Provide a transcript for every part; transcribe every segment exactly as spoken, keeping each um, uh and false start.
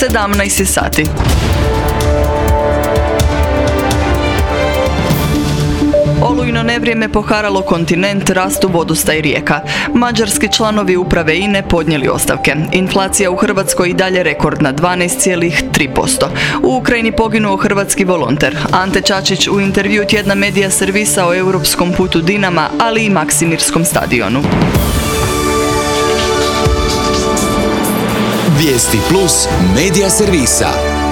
sedamnaest je sati. Olujno nevrijeme poharalo kontinent, rastu vodostaj rijeka. Mađarski članovi uprave I N E podnijeli ostavke. Inflacija u Hrvatskoj i dalje rekordna dvanaest zarez tri posto. U Ukrajini poginuo hrvatski volonter. Ante Čačić u intervju tjedna Medija servisa o europskom putu Dinama, ali i Maksimirskom stadionu. Vijesti plus Medija servisa.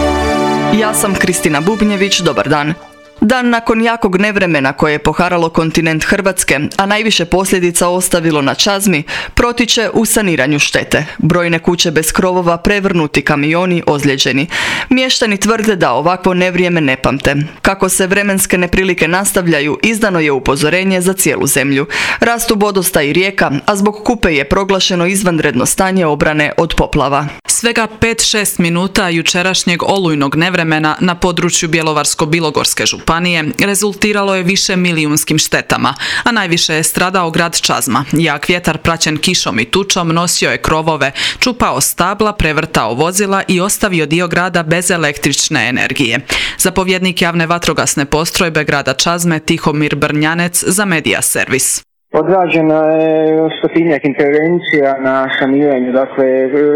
Ja sam Kristina Bubnjević, dobar dan. Dan nakon jakog nevremena koje je poharalo kontinent Hrvatske, a najviše posljedica ostavilo na Čazmi, protiče u saniranju štete. Brojne kuće bez krovova, prevrnuti kamioni, ozlijeđeni. Mještani tvrde da ovakvo nevrijeme ne pamte. Kako se vremenske neprilike nastavljaju, izdano je upozorenje za cijelu zemlju. Rastu vodostaj rijeka, a zbog Kupe je proglašeno izvanredno stanje obrane od poplava. Svega pet do šest minuta jučerašnjeg olujnog nevremena na području Bjelovarsko-bilogorske županije rezultiralo je više milijunskim štetama, a najviše je stradao grad Čazma. Jak vjetar praćen kišom i tučom nosio je krovove, čupao stabla, prevrtao vozila i ostavio dio grada bez električne energije. Zapovjednik javne vatrogasne postrojbe grada Čazme Tihomir Brnjanec za Medija servis. Odrađeno je stotinjak intervencija na saniranju, dakle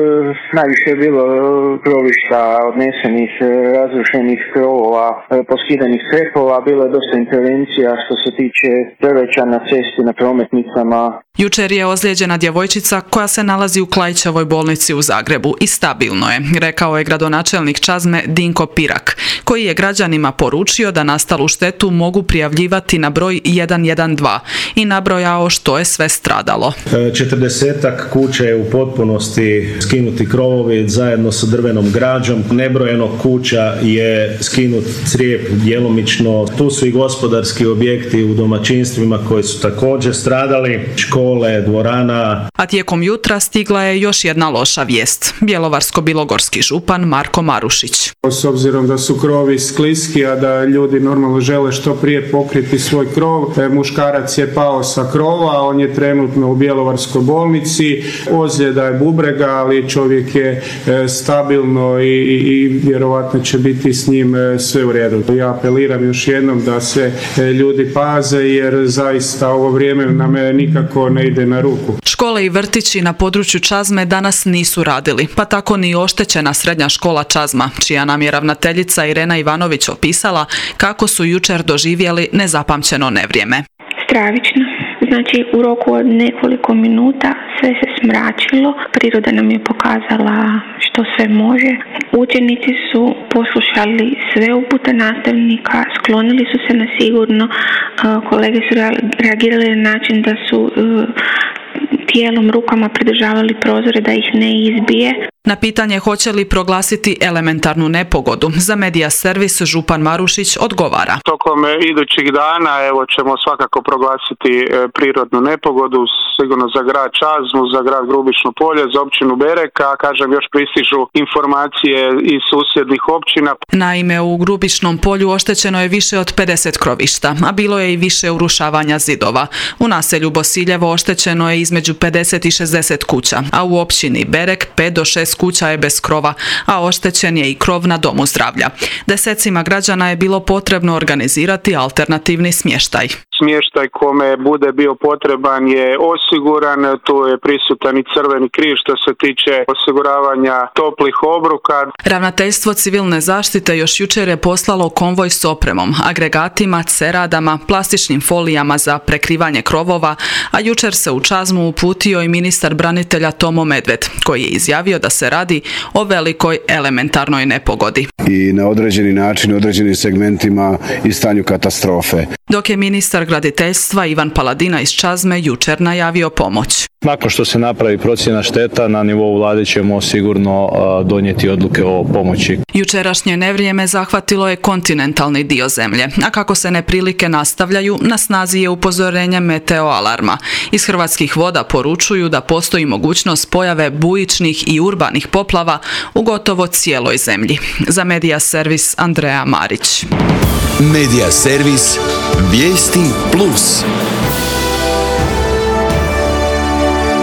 najviše je bilo krovišta odnesenih, razrušenih krovova, poskidanih crepova, bilo je dosta intervencija što se tiče drveća na cesti, na prometnicama. Jučer je ozlijeđena djevojčica koja se nalazi u Klaićevoj bolnici u Zagrebu i stabilno je, rekao je gradonačelnik Čazme Dinko Pirak, koji je građanima poručio da nastalu štetu mogu prijavljivati na broj jedan jedan dva i nabrojao što je sve stradalo. Četrdesetak kuća je u potpunosti skinuti krovovi zajedno sa drvenom građom. Nebrojeno kuća je skinut crijep djelomično. Tu su i gospodarski objekti u domaćinstvima koji su također stradali, škole, dvorana. A tijekom jutra stigla je još jedna loša vijest. Bjelovarsko-bilogorski župan Marko Marušić. S obzirom da su krovi skliski, a da ljudi normalno žele što prije pokriti svoj krov, muškarac je pao sa krova, on je trenutno u Bjelovarskoj bolnici, ozljeda je bubrega, ali čovjek je stabilno i, i, i vjerovatno će biti s njim sve u redu. Ja apeliram još jednom da se ljudi paze, jer zaista ovo vrijeme nam nikako ne ide na ruku. Škole i vrtići na području Čazme danas nisu radili, pa tako ni oštećena srednja škola Čazma, čija nam je ravnateljica Irena Ivanović opisala kako su jučer doživjeli nezapamćeno nevrijeme. Stravično. Znači, u roku od nekoliko minuta sve se smračilo, priroda nam je pokazala što sve može. Učenici su poslušali sve upute nastavnika, sklonili su se na sigurno, kolege su reagirali na način da su tijelom, rukama pridržavali prozore da ih ne izbije. Na pitanje hoće li proglasiti elementarnu nepogodu, za Medija servis župan Marušić odgovara. Tokom idućih dana evo ćemo svakako proglasiti prirodnu nepogodu, sigurno za grad Čazmu, za grad Grubišno Polje, za općinu Bereka, kažem još pristižu informacije iz susjednih općina. Naime, u Grubišnom Polju oštećeno je više od pedeset krovišta, a bilo je i više urušavanja zidova. U naselju Bosiljevo oštećeno je između pedeset i šezdeset kuća, a u općini Berek pet do šest kuća je bez krova, a oštećen je i krov na domu zdravlja. Desecima građana je bilo potrebno organizirati alternativni smještaj. Smještaj kome bude bio potreban je osiguran, tu je prisutan i Crveni križ što se tiče osiguravanja toplih obroka. Ravnateljstvo civilne zaštite još jučer je poslalo konvoj s opremom, agregatima, ceradama, plastičnim folijama za prekrivanje krovova, a jučer se u Čazmu uputio i ministar branitelja Tomo Medved, koji je izjavio da se radi o velikoj elementarnoj nepogodi. I na određeni način, određenim segmentima i stanju katastrofe. Dok je ministar graditeljstva Ivan Paladina iz Čazme jučer najavio pomoć. Nakon što se napravi procjena šteta, na nivou vlade ćemo sigurno donijeti odluke o pomoći. Jučerašnje nevrijeme zahvatilo je kontinentalni dio zemlje, a kako se neprilike nastavljaju, na snazi je upozorenje meteo alarma. Iz Hrvatskih voda poručuju da postoji mogućnost pojave bujičnih i urbanih poplava u gotovo cijeloj zemlji. Za Medija servis Andreja Marić. Medija servis Vijesti plus.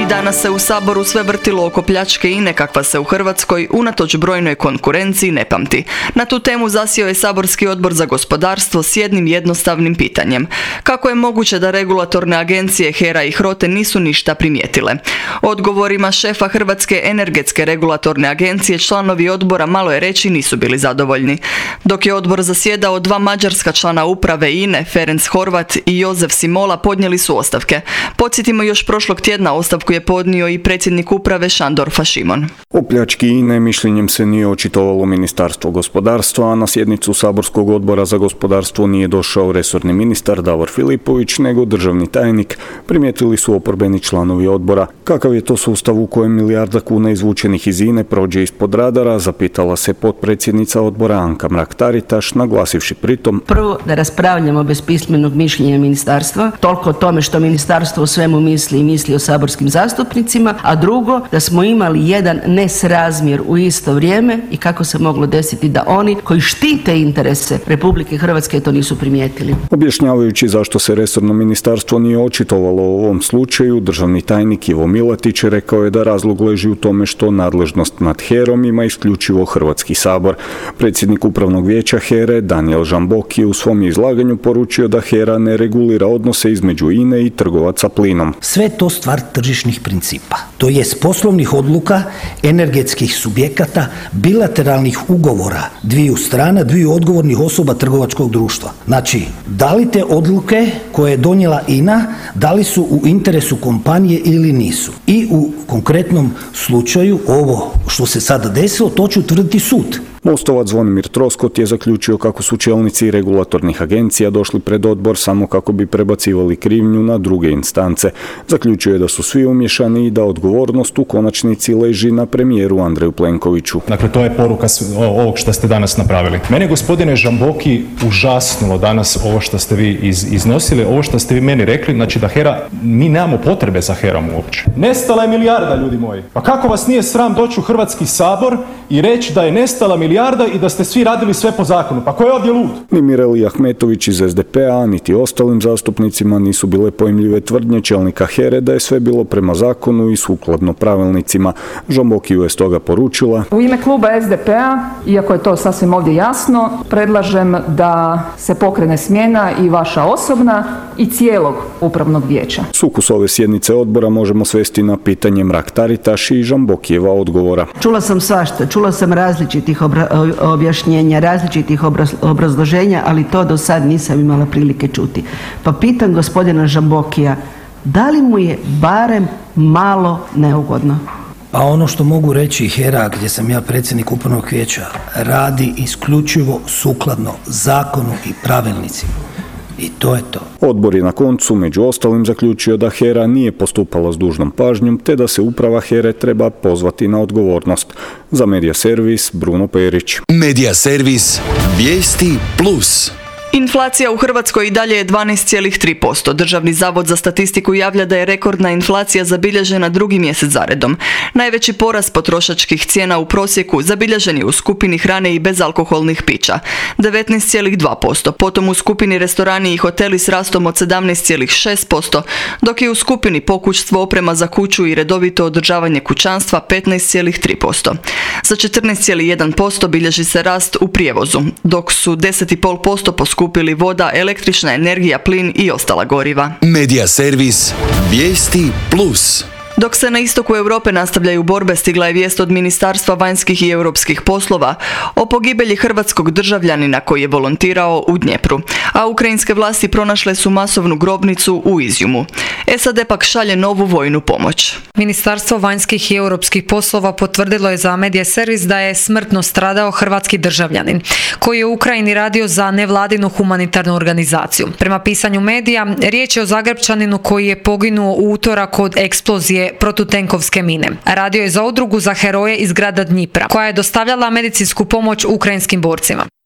I danas se u Saboru sve vrtilo oko pljačke I N E kakva se u Hrvatskoj unatoč brojnoj konkurenciji ne pamti. Na tu temu zasio je Saborski odbor za gospodarstvo s jednim jednostavnim pitanjem. Kako je moguće da regulatorne agencije HERA I HROTE nisu ništa primijetile? Odgovorima šefa Hrvatske energetske regulatorne agencije članovi odbora malo je reći nisu bili zadovoljni. Dok je odbor zasjedao, dva mađarska člana uprave I N E, Ferenc Horvat I Jozef Simola, podnijeli su ostavke. Podsjetimo, još prošlog tjedna ostavku je podnio I predsjednik uprave Šandor Fašimon. O pljački I N E mišljenjem se nije očitovalo Ministarstvo gospodarstva, a na sjednicu Saborskog odbora za gospodarstvo nije došao resorni ministar Davor Filipović, nego državni tajnik, primijetili su oporbeni članovi odbora. Kakav je to sustav u kojem milijarda kuna izvučenih iz I N E prođe ispod radara, zapitala se potpredsjednica odbora Anka Mrak-Taritaš, naglasivši pritom: prvo, da raspravljamo bez pismenog mišljenja ministarstva, toliko o tome što ministarstvo o svemu misli i misli o saborskim zastupnicima, a drugo, da smo imali jedan nesrazmjer u isto vrijeme i kako se moglo desiti da oni koji štite interese Republike Hrvatske to nisu primijetili. Objašnjavajući zašto se resorno ministarstvo nije očitovalo u ovom slučaju, državni tajnik Ivo Milatić rekao je da razlog leži u tome što nadležnost nad HERom ima isključivo Hrvatski sabor. Predsjednik upravnog vijeća HERE Danijel Žamboki je u svom izlaganju poručio da HERA ne regulira odnose između I N E I trgovaca plinom. Sve to stvar tržišnih principa, to jest poslovnih odluka energetskih subjekata, bilateralnih ugovora dviju strana, dviju odgovornih osoba trgovačkog društva. Znači, da li te odluke koje je donijela I N A, da li su u interesu kompanije ili nisu. I u konkretnom slučaju ovo što se sada desilo, to će utvrditi sud. Mostovac Zvonimir Troskot je zaključio kako su čelnici regulatornih agencija došli pred odbor samo kako bi prebacivali krivnju na druge instance. Zaključio je da su svi umješani I da odgovornost u konačnici leži na premijeru Andreju Plenkoviću. Dakle, to je poruka ovog što ste danas napravili. Mene, gospodine Žamboki, užasnulo danas ovo što ste vi iz, iznosili, ovo što ste vi meni rekli, znači da HERA, mi nemamo potrebe za HERom uopće. Nestala je milijarda, ljudi moji. Pa kako vas nije sram doći u Hrvatski sabor i reći da je nestala milijarda i da ste svi radili sve po zakonu? Pa ko je ovdje lud? Ni Mireli Ahmetović iz S D P-a, niti ostalim zastupnicima nisu bile pojmljive tvrdnje čelnika HERE da je sve bilo prema zakonu i sukladno pravilnicima. Žambokiju je stoga poručila: u ime kluba S D P-a, iako je to sasvim ovdje jasno, predlažem da se pokrene smjena i vaša osobna i cijelog upravnog vijeća. Sukus ove sjednice odbora možemo svesti na pitanje Mrak-Taritaš i Žambokijeva odgovora. Čula sam svašta, čula sam različitih obra- objašnjenja, različitih obrazloženja, ali to do sad nisam imala prilike čuti. Pa pitam gospodina Žambokija, da li mu je barem malo neugodno? Pa ono što mogu reći, HERA, gdje sam ja predsjednik upravnog vijeća, radi isključivo sukladno zakonu i pravilnicima. I to je to. Odbor je na koncu među ostalim zaključio da HERA nije postupala s dužnom pažnjom, te da se uprava HERE treba pozvati na odgovornost. Za Medija Servis, Bruno Perić. Medija Servis, vijesti plus. Inflacija u Hrvatskoj i dalje je dvanaest zarez tri posto. Državni zavod za statistiku javlja da je rekordna inflacija zabilježena drugi mjesec zaredom. Najveći porast potrošačkih cijena u prosjeku zabilježen je u skupini hrane i bezalkoholnih pića, devetnaest zarez dva posto, potom u skupini restorani i hoteli s rastom od sedamnaest zarez šest posto, dok je u skupini pokućstvo, oprema za kuću i redovito održavanje kućanstva petnaest zarez tri posto. Za četrnaest zarez jedan posto bilježi se rast u prijevozu, dok su deset zarez pet posto poskupili kupili voda, električna energija, plin i ostala goriva. Medija Servis, vijesti plus. Dok se na istoku Europe nastavljaju borbe, stigla je vijest od Ministarstva vanjskih i europskih poslova o pogibelji hrvatskog državljanina koji je volontirao u Dnjepru, a ukrajinske vlasti pronašle su masovnu grobnicu u Izjumu. S A D pak šalje novu vojnu pomoć. Ministarstvo vanjskih i europskih poslova potvrdilo je za Medija Servis da je smrtno stradao hrvatski državljanin koji je u Ukrajini radio za nevladinu humanitarnu organizaciju. Prema pisanju medija, riječ je o Zagrepčaninu koji je poginuo u utorak od eksplozije protutenkovske mine. Radio je za udrugu za heroje iz grada Dnjipra, koja je dostavljala medicinsku pomoć ukrajinskim borcima.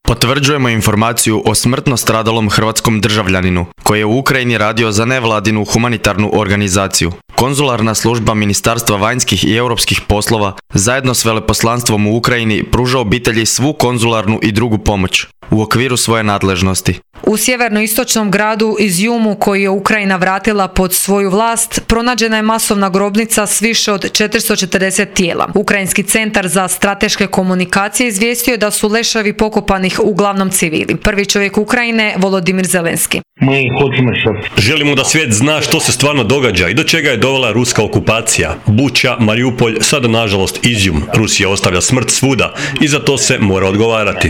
Potvrđujemo informaciju o smrtno stradalom hrvatskom državljaninu koji je u Ukrajini radio za nevladinu humanitarnu organizaciju. Konzularna služba Ministarstva vanjskih i europskih poslova zajedno s veleposlanstvom u Ukrajini pruža obitelji svu konzularnu i drugu pomoć u okviru svoje nadležnosti. U sjeverno-istočnom gradu Izjumu, koji je Ukrajina vratila pod svoju vlast, pronađena je masovna grobnica s više od četiristo četrdeset tijela. Ukrajinski centar za strateške komunikacije izvijestio je da su leševi pokopanih uglavnom civili. Prvi čovjek Ukrajine, Volodimir Zelenski. Želimo da svijet zna što se stvarno događa i do čega je dovela ruska okupacija. Buča, Mariupolj, sada nažalost Izjum. Rusija ostavlja smrt svuda i za to se mora odgovarati.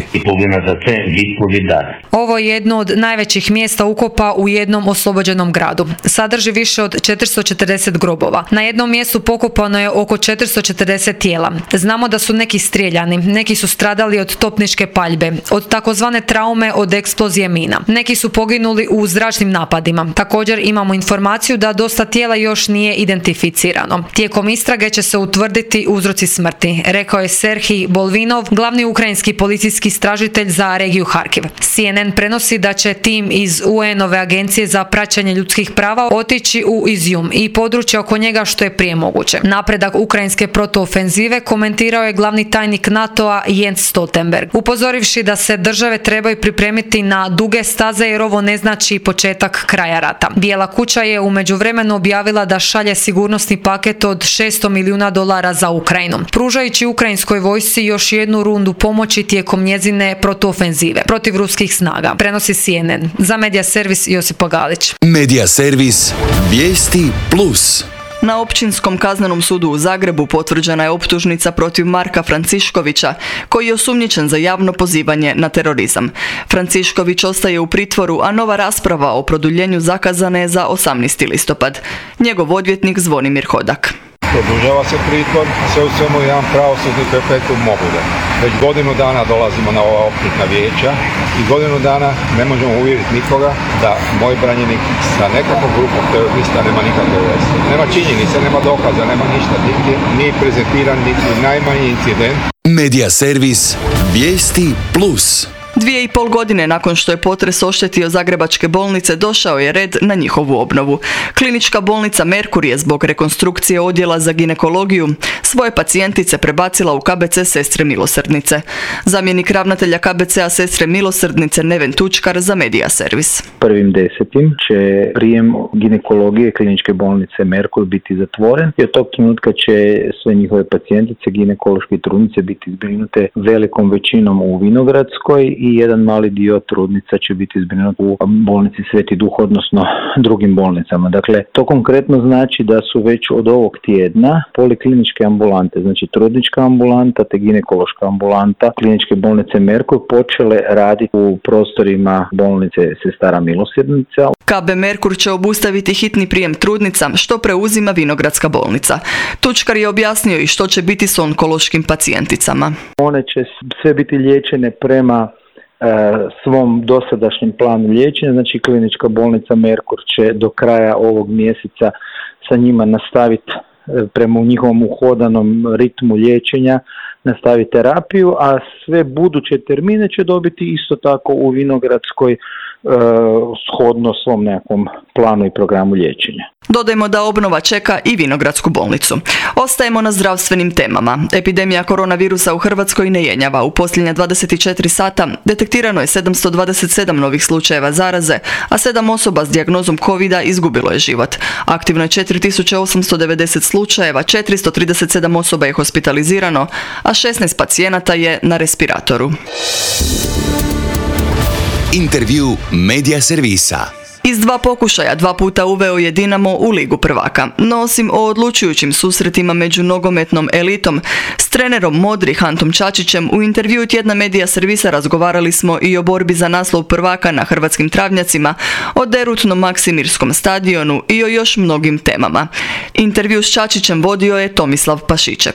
Ovo je jedno od najvećih mjesta ukopa u jednom oslobođenom gradu. Sadrži više od četiristo četrdeset grobova. Na jednom mjestu pokopano je oko četiristo četrdeset tijela. Znamo da su neki strijeljani, neki su stradali od topničke paljbe, od takozvane traume od eksplozije mina. Neki su poginuli u zračnim napadima. Također imamo informaciju da dosta tijela još nije identificirano. Tijekom istrage će se utvrditi uzroci smrti, rekao je Serhij Bolvinov, glavni ukrajinski policijski istražitelj za regiju Harkiv. C N N prenosi da će tim iz U N-ove agencije za praćenje ljudskih prava otići u Izjum i područje oko njega što je prije moguće. Napredak ukrajinske protuofenzive komentirao je glavni tajnik NATO-a Jens Stoltenberg, upozorivši da se države trebaju pripremiti na duge staze jer ovo ne znači početak kraja rata. Bijela kuća je u međuvremenu objavila da šalje sigurnosni paket od šesto milijuna dolara za Ukrajinu, pružajući ukrajinskoj vojsci još jednu rundu pomoći tijekom njezine protuofenzive protiv ruskih snaga, prenosi C N N. Za Medija servis Josipa Galić. Medija servis Vijesti Plus. Na Općinskom kaznenom sudu u Zagrebu potvrđena je optužnica protiv Marka Franciškovića, koji je osumnjičen za javno pozivanje na terorizam. Francišković ostaje u pritvoru, a nova rasprava o produljenju zakazana je za osamnaesti listopad. Njegov odvjetnik Zvonimir Hodak. Produžava se pritvor, sve u svemu jedan pravosudni perpetuum mobile. Već godinu dana dolazimo na ova optužna vijeća i godinu dana ne možemo uvjeriti nikoga da moj branjenik sa nekakvom grupom terorista nema nikakve veze. Nema činjenica, nema dokaza, nema ništa, niti nije prezentiran niti najmanji incident. Medija servis Vijesti Plus. Dvije i pol godine nakon što je potres oštetio zagrebačke bolnice, došao je red na njihovu obnovu. Klinička bolnica Merkur je zbog rekonstrukcije odjela za ginekologiju svoje pacijentice prebacila u K B C Sestre Milosrdnice. Zamjenik ravnatelja K B C-a Sestre Milosrdnice Neven Tučkar za Medija servis. Prvim desetim će prijem ginekologije kliničke bolnice Merkur biti zatvoren i od tog trenutka će sve njihove pacijentice, ginekološke i trudnice biti zbrinute velikom većinom u Vinogradskoj i jedan mali dio trudnica će biti zbrinut u bolnici Sveti Duh, odnosno drugim bolnicama. Dakle, to konkretno znači da su već od ovog tjedna polikliničke ambulante, znači trudnička ambulanta te ginekološka ambulanta kliničke bolnice Merkur počele raditi u prostorima bolnice Sestara Milosrdnica. K B Merkur će obustaviti hitni prijem trudnica, što preuzima Vinogradska bolnica. Tučkar je objasnio i što će biti s onkološkim pacijenticama. One će sve biti liječene prema svom dosadašnjem planu liječenja, znači klinička bolnica Merkur će do kraja ovog mjeseca sa njima nastaviti prema njihovom uhodanom ritmu liječenja, nastaviti terapiju, a sve buduće termine će dobiti isto tako u Vinogradskoj shodno svom nekakvom planu i programu liječenja. Dodajmo da obnova čeka i Vinogradsku bolnicu. Ostajemo na zdravstvenim temama. Epidemija koronavirusa u Hrvatskoj ne jenjava. U posljednja dvadeset četiri sata detektirano je sedamsto dvadeset sedam novih slučajeva zaraze, a sedam osoba s dijagnozom covida izgubilo je život. Aktivno je četiri tisuće osamsto devedeset slučajeva, četiristo trideset sedam osoba je hospitalizirano, a šesnaest pacijenata je na respiratoru. Intervju Medija servisa. Iz dva pokušaja dva puta uveo je Dinamo u Ligu prvaka, no osim o odlučujućim susretima među nogometnom elitom, s trenerom Modri Antom Čačićem u intervjuu tjedna Medija servisa razgovarali smo i o borbi za naslov prvaka na hrvatskim travnjacima, o derutnom Maksimirskom stadionu i o još mnogim temama. Intervju s Čačićem vodio je Tomislav Pašiček.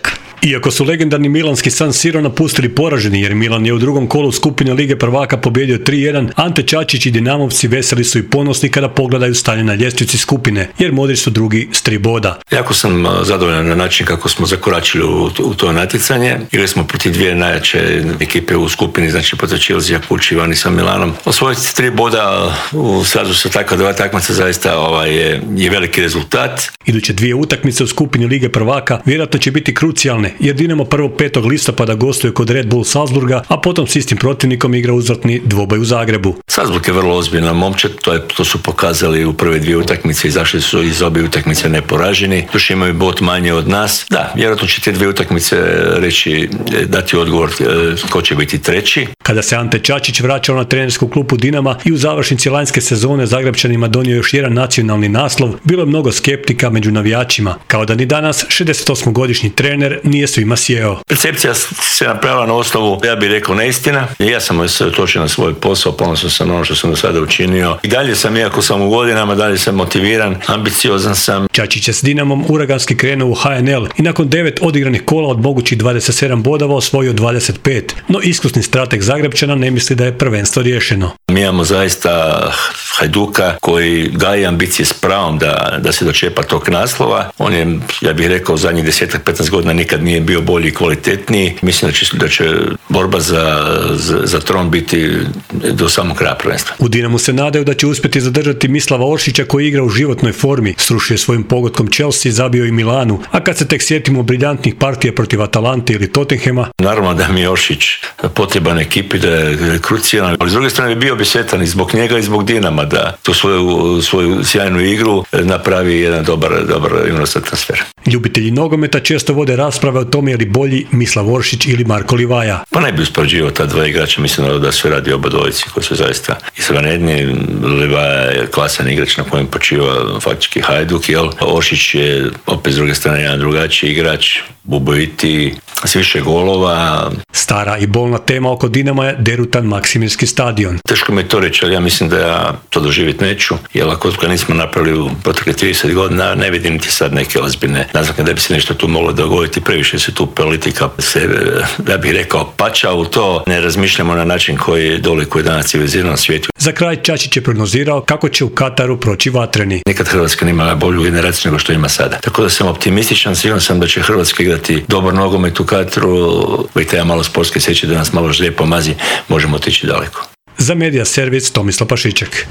Iako su legendarni milanski San Siro napustili poraženi jer Milan je u drugom kolu skupine Lige prvaka pobjedio tri jedan, Ante Čačić i Dinamovci veseli su i ponosni kada pogledaju stanje na ljestvici skupine, jer Modri su drugi s tri boda. Jako sam zadovoljan na način kako smo zakoračili u, u to natjecanje. Igrali smo protiv dvije najjače ekipe u skupini, znači protiv Chelsea kući vani sa Milanom. Osvojiti tri boda u srazu sa takva dva takmaca zaista ovaj, je, je veliki rezultat. Iduće dvije utakmice u skupini Lige prvaka vjerojatno će biti krucijalne, jer Dinamo prvo petog listopada gostuje kod Red Bull Salzburga, a potom s istim protivnikom igra uzvratni dvoboj u Zagrebu. Salzburg je vrlo ozbiljna momčad, to, je, to su pokazali u prve dvije utakmice, izašli su iz obje utakmice neporaženi, još imaju bod manje od nas. Da, vjerojatno će te dvije utakmice reći, dati odgovor ko će biti treći. Kada se Ante Čačić vraćao na trenersku klupu Dinama i u završnici lanjske sezone Zagrebčanima donio još jedan nacionalni naslov, bilo je mnogo skeptika među navijačima, kao da ni danas šezdesetosmogodišnji trener nije svima sjeo. Percepcija se napravila na osnovu, ja bih rekao, neistina. Ja sam se otočio na svoj posao, ponosan sam na ono što sam do sada učinio. I dalje sam, iako sam u godinama, dalje sam motiviran, ambiciozan sam. Čačić je s Dinamom uraganski krenuo u H N L i nakon devet odigranih kola od mogućih dvadeset sedam bodova osvojio dvadeset pet, no iskusni strateg Zagrebčana ne misli da je prvenstvo riješeno. Mi imamo zaista Hajduka koji gaji ambicije s pravom da, da se dočepa tog naslova. On je, ja bih rekao, zadnjih desetak petnaest godina nikad nije bio bolji i kvalitetniji. Mislim da će, da će borba za, za, za tron biti do samog kraja prvenstva. U Dinamu se nadaju da će uspjeti zadržati Mislava Oršića koji igra u životnoj formi. Srušio svojim pogodkom Chelsea, zabio i Milanu, a kad se tek sjetimo briljantnih partija protiv Atalante ili Tottenhema. Naravno da mi je Oršić potreban ekipi, da je krucijalan, ali s druge strane bio bi sretan i zbog njega i zbog Dinama da tu svoju, svoju sjajnu igru napravi jedan dobar, dobar inostrani transfer. Ljubitelji nogometa često vode rasprave o tome je li bolji Mislav Oršić ili Marko Livaja. Pa ne bi uspoređivao ta dva igrača, mislim da se radi oba dvojici koji su zaista izvanredni. Livaja je klasan igrač na kojem počiva faktički Hajduk, jel? Oršić je opet s druge strane jedan drugačiji igrač, bubojiti, s više golova. Stara i bolna tema oko Dinama je derutan Maksimirski stadion. Teško mi je to reći, ali ja mislim da ja to doživjeti neću, jer ako ga nismo napravili u protekle trideset godina, ne vidim ti sad neke ozbiljne naznake da bi se nešto tu moglo dogoditi. Previše se tu politika se, da bih rekao, pača u to. Ne razmišljamo na način koji dolikuje danas civiliziranom svijetu. Za kraj Čačić je prognozirao kako će u Kataru proći vatreni. Nikad Hrvatska nima bolju generaciju nego što ima sada. Tako da sam optimističan, siguran sam da će Hrvatska igrati dobar nogomet u Kataru. I taj malo sportske sjeće da nas malo žlijepo mazi, možemo otići daleko. Za Medija Servis Tomislav Pašiček.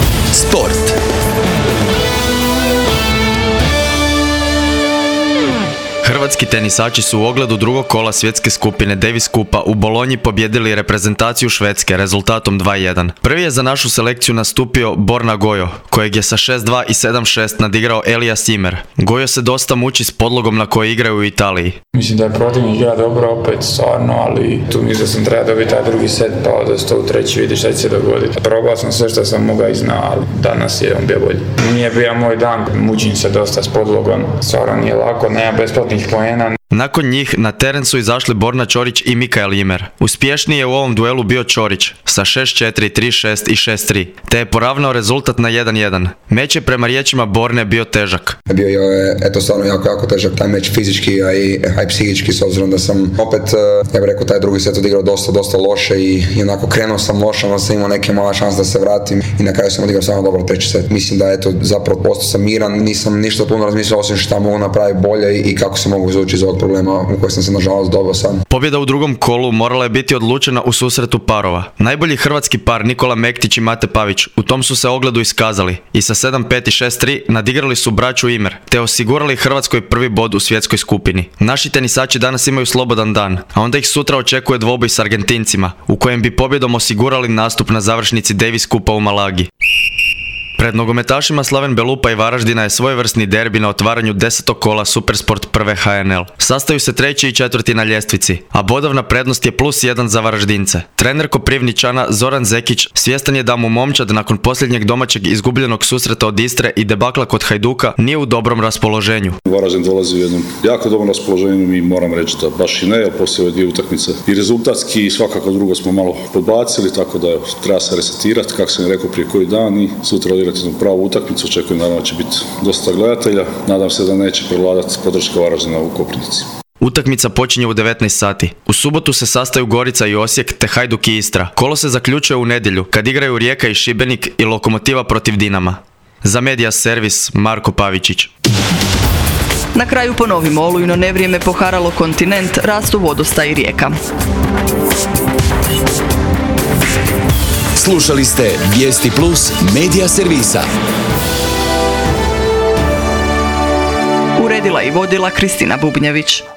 Sport. Hrvatski tenisači su u ogledu drugog kola svjetske skupine Davis Cupa u Bolonji pobjedili reprezentaciju Švedske rezultatom dva jedan. Prvi je za našu selekciju nastupio Borna Gojo, kojeg je sa šest dva i sedam šest nadigrao Elias Ymer. Gojo se dosta muči s podlogom na kojoj igraju u Italiji. Mislim da je protivnik igra dobro opet, stvarno, ali tu mislim da sam treba dobiti taj drugi set, pa da se to u treći vidi šta će se dogoditi. Probao sam sve što sam mogao i znao, ali danas je on bio bolji. Nije bio moj dan, mučim se dosta s podlogom, stvarno nije lako, nema besplatnih poena. Nakon njih na teren su izašli Borna Ćorić i Mikael Ymer. Uspješniji je u ovom duelu bio Ćorić sa šest četiri, tri šest i šest tri, te je poravnao rezultat na jedan jedan. Meč je prema riječima Borne bio težak. Bio je eto stvarno jako, jako težak taj meč fizički, a i, a i psihički, s obzirom da sam opet, ja bih rekao, taj drugi set odigrao dosta, dosta loše i, i onako krenuo sam loše, onda sam imao neke mala šanse da se vratim i na kraju sam odigrao samo dobro treći set. Mislim da eto, zapravo postao sam miran, nisam ništa puno razmislio osim šta mogu napraviti bolje i, i kako se mogu izvući iz ovog problema u kojoj sam se nažalost dobio sam. Pobjeda u drugom kolu morala je biti odlučena u susretu parova. Najbolji hrvatski par Nikola Mektić i Mate Pavić u tom su se ogledu iskazali i sa sedam pet i šest tri nadigrali su braću Ymer te osigurali Hrvatskoj prvi bod u svjetskoj skupini. Naši tenisači danas imaju slobodan dan, a onda ih sutra očekuje dvoboj s Argentincima u kojem bi pobjedom osigurali nastup na završnici Davis Cupa u Malagi. Pred nogometašima Slaven Belupa i Varaždina je svojevrsni derbi na otvaranju desetog kola Supersport prve H N L. Sastaju se treći i četvrti na ljestvici, a bodovna prednost je plus jedan za Varaždince. Trener Koprivničana Zoran Zekić svjestan je da mu momčad nakon posljednjeg domaćeg izgubljenog susreta od Istre i debakla kod Hajduka nije u dobrom raspoloženju. Varaždin dolazi u jednom jako dobrom raspoloženju i moram reći da baš i ne, jer poslije ove dvije utakmice i rezultatski i svakako drugo smo malo podbacili, tako da treba se resetirati, kako sam rekao prije koji dan, i sutra odigrati pravu utakmicu. Očekujem naravno da će biti dosta gledatelja. Nadam se da neće prevladati podrška Varaždina u Koprivnici. Utakmica počinje u devetnaest sati. U subotu se sastaju Gorica i Osijek te Hajduk i Istra. Kolo se zaključuje u nedjelju kad igraju Rijeka i Šibenik i Lokomotiva protiv Dinama. Za Media Servis Marko Pavičić. Na kraju ponovimo, olujno nevrijeme poharalo kontinent, rastu vodostaj i rijeka. Slušali ste Vijesti Plus Media Servisa. Uredila i vodila Kristina Bubnjević.